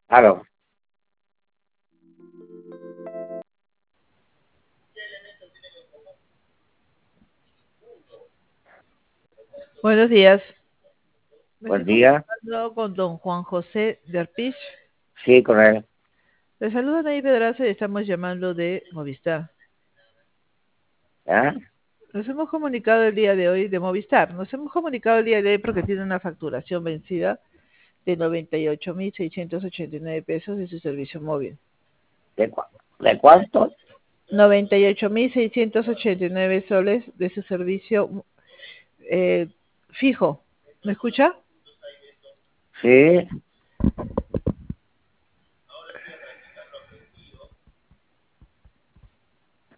Aló, Buenos días. Me buen estoy día. comunicando con don Juan José de Arpich. Sí, con él. Le saluda Ney Pedraza y estamos llamando de Movistar. ¿Ah? Nos hemos comunicado el día de hoy de Movistar. Nos hemos comunicado el día de hoy porque tiene una facturación vencida de 98.689 pesos de su servicio móvil. ¿De cuánto? 98.689 soles de su servicio eh, fijo. ¿Me escucha? Sí,